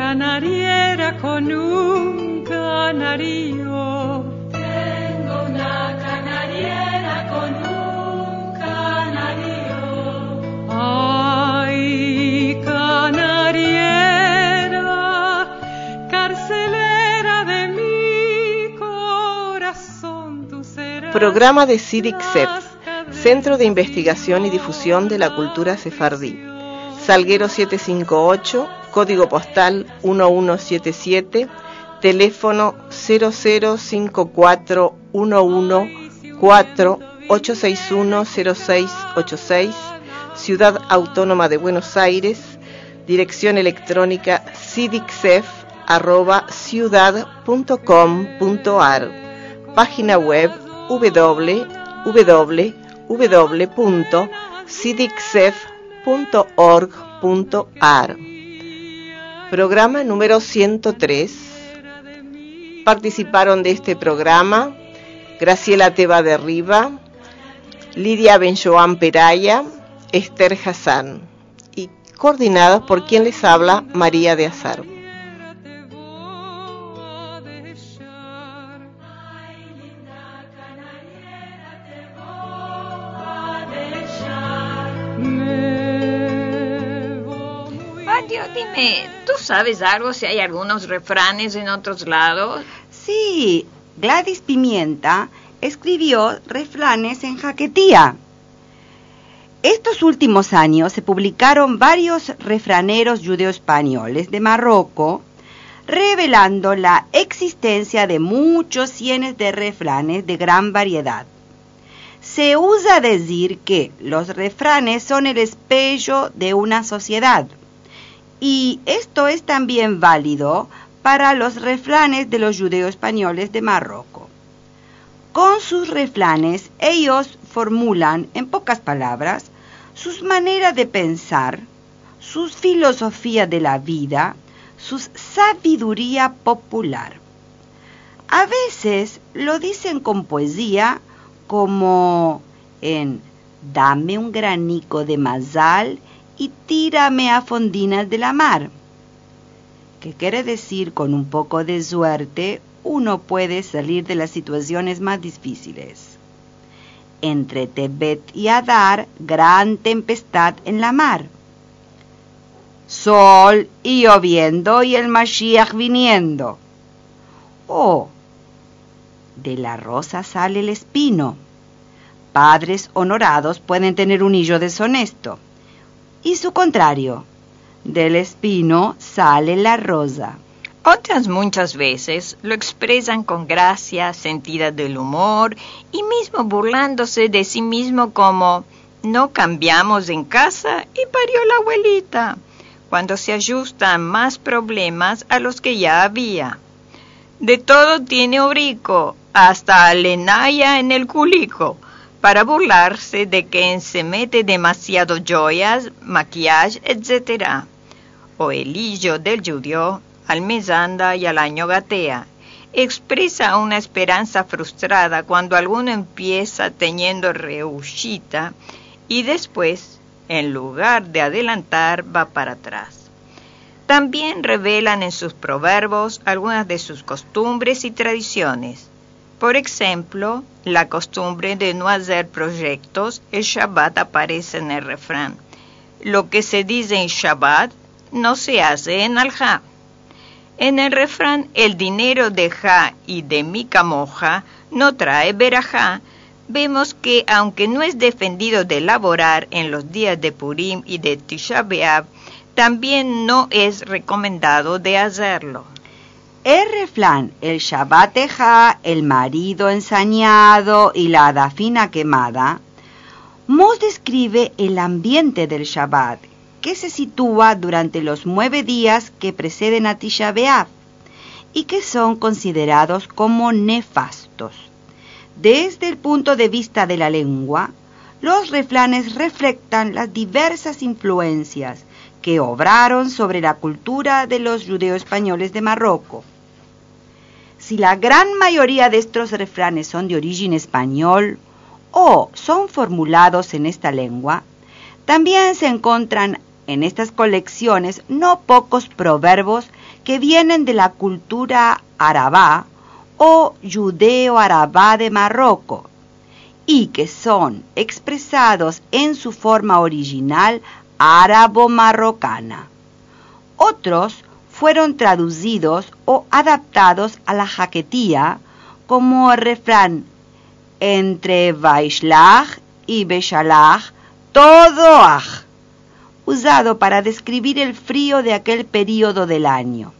canariera con un canario. Tengo una canariera con un canario. Ay, canariera, carcelera de mi corazón, tú serás. Programa de CIDICSEF, Centro de Investigación y Difusión de la Cultura Sefardí. Salguero 758, código postal 1177, teléfono 00541148610686, Ciudad Autónoma de Buenos Aires, dirección electrónica cidicsef@ciudad.com.ar, página web www.cidicsef.org.ar. Programa número 103. Participaron de este programa Graciela Teba de Riva, Lidia Benjoan Peraya, Esther Hassan, y coordinadas por quien les habla, María de Azar. Dime, ¿tú sabes algo si hay algunos refranes en otros lados? Sí, Gladys Pimienta escribió refranes en Jaquetía. Estos últimos años se publicaron varios refraneros judeo-españoles de Marruecos, revelando la existencia de muchos cientos de refranes de gran variedad. Se usa decir que los refranes son el espejo de una sociedad. Y esto es también válido para los refranes de los judeo-españoles de Marruecos. Con sus refranes, ellos formulan, en pocas palabras, sus maneras de pensar, sus filosofías de la vida, su sabiduría popular. A veces lo dicen con poesía, como en «Dame un granico de mazal y tírame a fondinas de la mar», que quiere decir, con un poco de suerte, uno puede salir de las situaciones más difíciles. Entre Tebet y Adar, gran tempestad en la mar. Sol y lloviendo y el Mashiach viniendo. O, de la rosa sale el espino. Padres honorados pueden tener un hijo deshonesto. Y su contrario, del espino sale la rosa. Otras muchas veces lo expresan con gracia, sentida del humor y mismo burlándose de sí mismo, como «no cambiamos en casa y parió la abuelita», cuando se ajustan más problemas a los que ya había. De todo tiene Orico, hasta alenaya en el culico, para burlarse de quien se mete demasiado joyas, maquillaje, etc. O el hijo del judío, al mes anda y al año gatea, expresa una esperanza frustrada cuando alguno empieza teniendo reushita y después, en lugar de adelantar, va para atrás. También revelan en sus proverbios algunas de sus costumbres y tradiciones. Por ejemplo, la costumbre de no hacer proyectos, el Shabbat aparece en el refrán. Lo que se dice en Shabbat no se hace en Al-Ha. En el refrán, el dinero de Ja y de Mica Moja no trae verajá. Vemos que, aunque no es defendido de laborar en los días de Purim y de Tisha B'Av, también no es recomendado de hacerlo. El refrán, el Shabbat Ejá, el marido ensañado y la dafina quemada, nos describe el ambiente del Shabbat, que se sitúa durante los 9 días que preceden a Tisha B'Av y que son considerados como nefastos. Desde el punto de vista de la lengua, los refranes reflejan las diversas influencias que obraron sobre la cultura de los judeo-españoles de Marruecos. Si la gran mayoría de estos refranes son de origen español o son formulados en esta lengua, también se encuentran en estas colecciones no pocos proverbios que vienen de la cultura arabá o judeo-arabá de Marruecos y que son expresados en su forma original árabo-marrocana. Otros fueron traducidos o adaptados a la jaquetía como el refrán entre Vaishlach y Beshalach todo aj, usado para describir el frío de aquel período del año.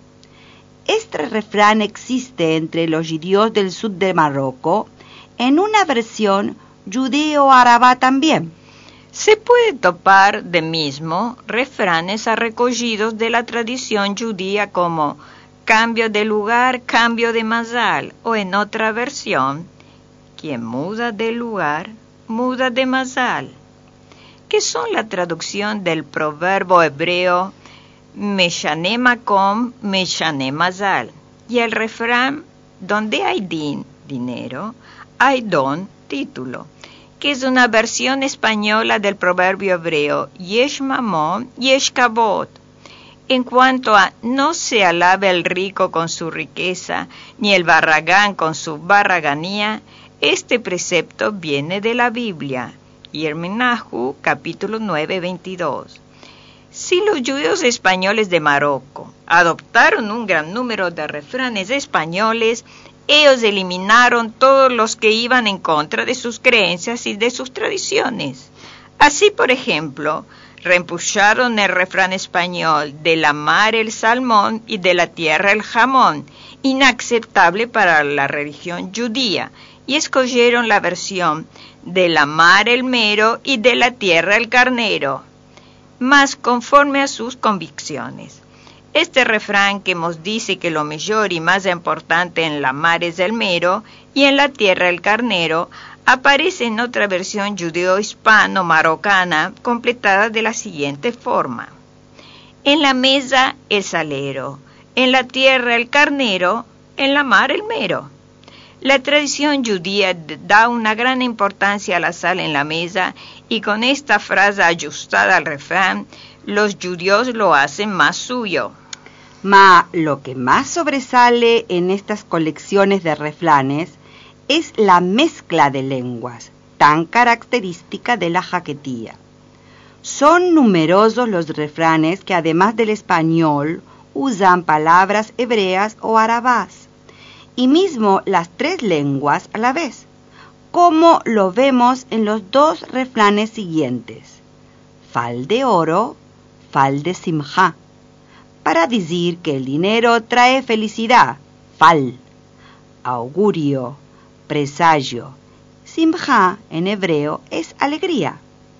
Este refrán existe entre los judíos del sur de Marruecos en una versión judeo-arabá también. Se puede topar de mismo refranes recogidos de la tradición judía como cambio de lugar, cambio de mazal, o en otra versión, quien muda de lugar, muda de mazal, que son la traducción del proverbio hebreo Meshane Makom, Meshane Mazal, y el refrán donde hay dinero, hay don, título, que es una versión española del proverbio hebreo Yesh Mamón, Yesh Kabod. En cuanto a no se alabe el rico con su riqueza, ni el barragán con su barraganía, este precepto viene de la Biblia, Yirmiyahu, capítulo 9, 22. Si los judíos españoles de Marruecos adoptaron un gran número de refranes españoles, ellos eliminaron todos los que iban en contra de sus creencias y de sus tradiciones. Así, por ejemplo, reempujaron el refrán español de la mar el salmón y de la tierra el jamón, inaceptable para la religión judía, y escogieron la versión de la mar el mero y de la tierra el carnero, más conforme a sus convicciones. Este refrán que nos dice que lo mejor y más importante en la mar es el mero y en la tierra el carnero, aparece en otra versión judeo-hispano-marocana completada de la siguiente forma. En la mesa el salero, en la tierra el carnero, en la mar el mero. La tradición judía da una gran importancia a la sal en la mesa y con esta frase ajustada al refrán, los judíos lo hacen más suyo. Lo que más sobresale en estas colecciones de refranes es la mezcla de lenguas, tan característica de la jaquetía. Son numerosos los refranes que además del español usan palabras hebreas o arabás, y mismo las tres lenguas a la vez, como lo vemos en los dos refranes siguientes. Fal de oro, fal de simja, para decir que el dinero trae felicidad, fal, augurio, presagio. Simja en hebreo es alegría.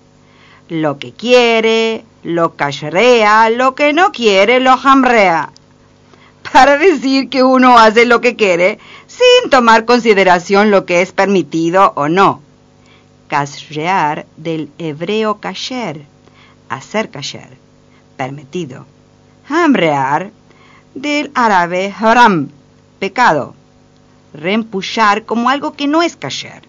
Lo que quiere, lo cashrea, lo que no quiere, lo hamrea. Para decir que uno hace lo que quiere sin tomar consideración lo que es permitido o no. Kashrear del hebreo kasher, hacer kasher, permitido. Hamrear del árabe haram, pecado. Reempujar como algo que no es kasher.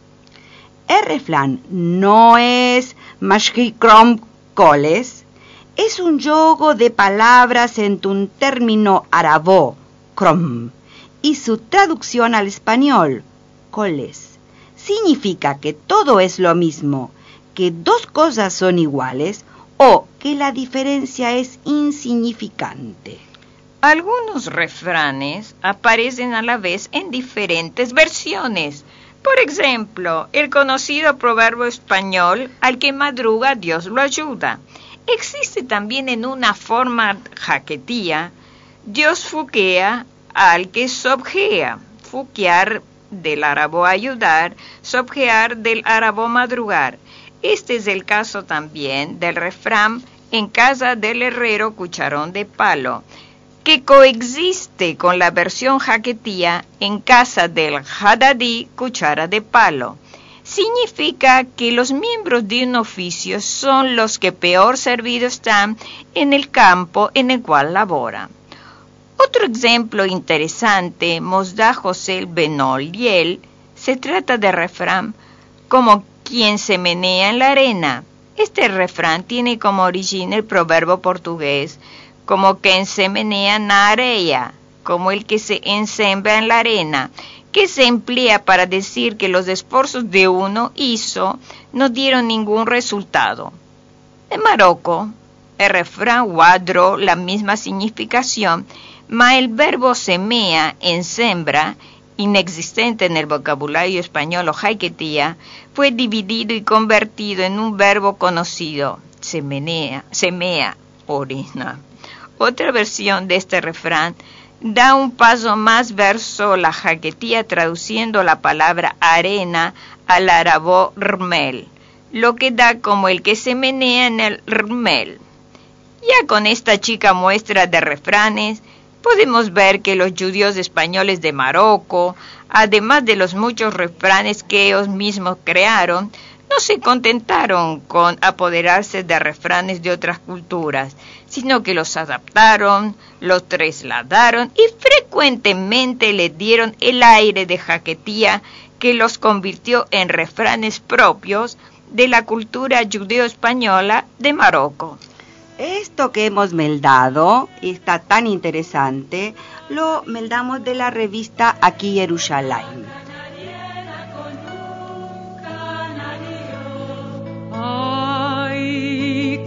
El refrán no es mashkikrom koles, es un juego de palabras en un término arabo, krom, y su traducción al español, coles, significa que todo es lo mismo, que dos cosas son iguales o que la diferencia es insignificante. Algunos refranes aparecen a la vez en diferentes versiones. Por ejemplo, el conocido proverbio español, al que madruga Dios lo ayuda. Existe también en una forma jaquetía, Dios fuquea al que sobjea, fuquear del árabe ayudar, sobjear del árabe madrugar. Este es el caso también del refrán en casa del herrero cucharón de palo, que coexiste con la versión jaquetía en casa del hadadí cuchara de palo. Significa que los miembros de un oficio son los que peor servidos están en el campo en el cual laboran. Otro ejemplo interesante nos da José Benoliel. Se trata de refrán como quien se menea en la arena. Este refrán tiene como origen el proverbio portugués como que ensemenea na areia, como el que se ensembra en la arena, que se emplea para decir que los esfuerzos de uno hizo no dieron ningún resultado. En Marocco, el refrán guardó la misma significación, mas el verbo semea, ensembra, inexistente en el vocabulario español o jaiquetía, fue dividido y convertido en un verbo conocido, semea, orina. Otra versión de este refrán da un paso más verso la jaiquetía traduciendo la palabra arena al árabe rmel, lo que da como el que se menea en el rmel. Ya con esta chica muestra de refranes, podemos ver que los judíos españoles de Marocco, además de los muchos refranes que ellos mismos crearon, no se contentaron con apoderarse de refranes de otras culturas, sino que los adaptaron, los trasladaron y frecuentemente le dieron el aire de jaiquetía que los convirtió en refranes propios de la cultura judeo-española de Marocco. Esto que hemos meldado está tan interesante, lo meldamos de la revista Aquí Jerusalén. Ay,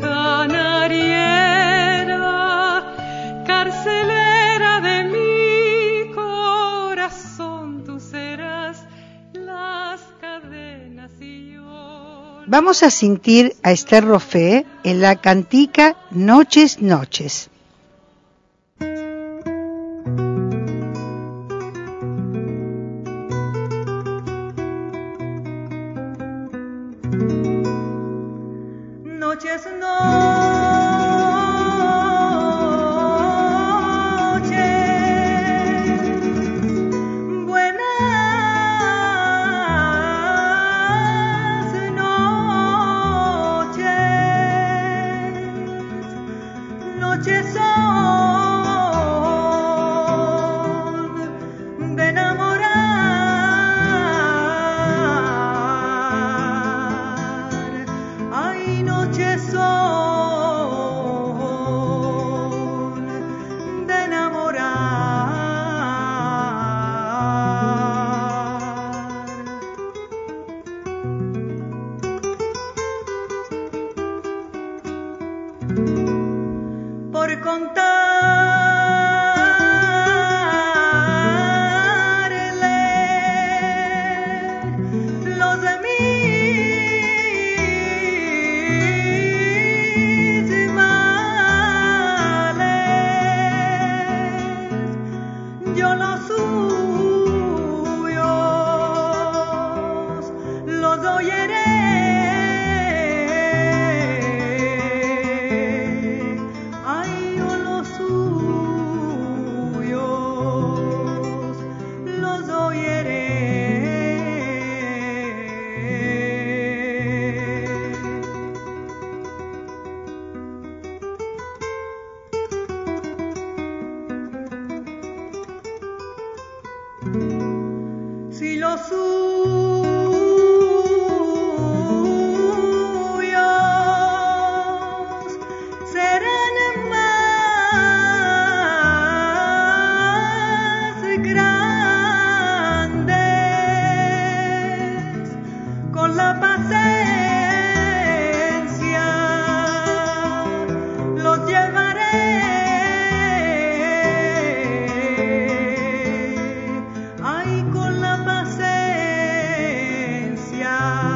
canariera, carcelera de mi corazón, tú serás las cadenas y yo. Vamos a sentir a Esther Rofé en la cantica Noches, Noches. Noches, noches, buenas noches, noches son de enamorar. Ay, noches son de enamorar. Por contarle los de mis males, yo los suyos los oyeré. Ay, yo los suyos los oyeré. Si los suyos serán más grandes, con la paciencia los llevaré. Ay, con la paciencia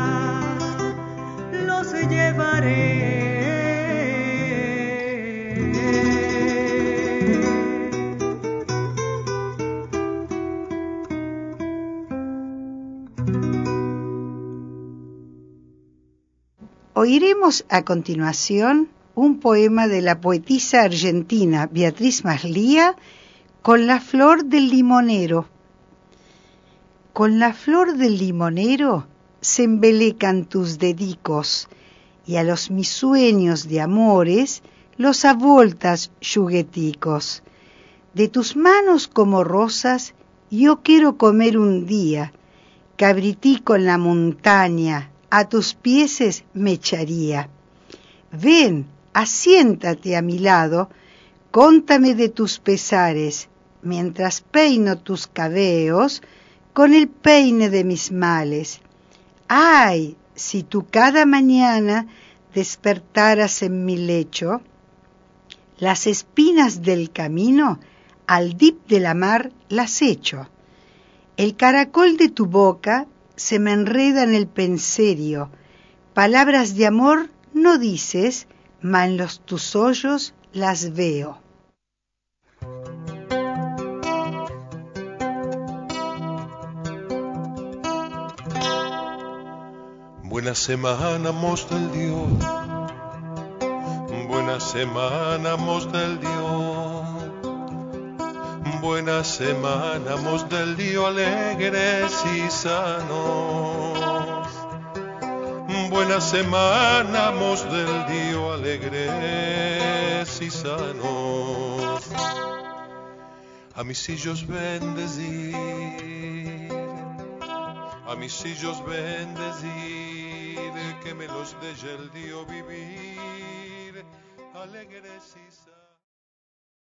los llevaré. Oiremos a continuación un poema de la poetisa argentina Beatriz Maslía con la flor del limonero. Con la flor del limonero se embelecan tus dedicos y a los mis sueños de amores los avoltas yugueticos. De tus manos como rosas yo quiero comer un día, cabritico en la montaña, a tus pieses me echaría. Ven, asiéntate a mi lado, Cóntame de tus pesares, mientras peino tus cabellos con el peine de mis males. ¡Ay! Si tú cada mañana despertaras en mi lecho, las espinas del camino al dip de la mar las echo. El caracol de tu boca se me enreda en el penserio. Palabras de amor no dices, mas en los tus hoyos las veo. Buena semana, mos del Dios. Buena semana, mos del Dios. Buena semana, mos del Dios, alegres y sanos. Buena semana, mos del Dios, alegres y sanos. A mis hijos bendecir, a mis hijos bendecir, que me los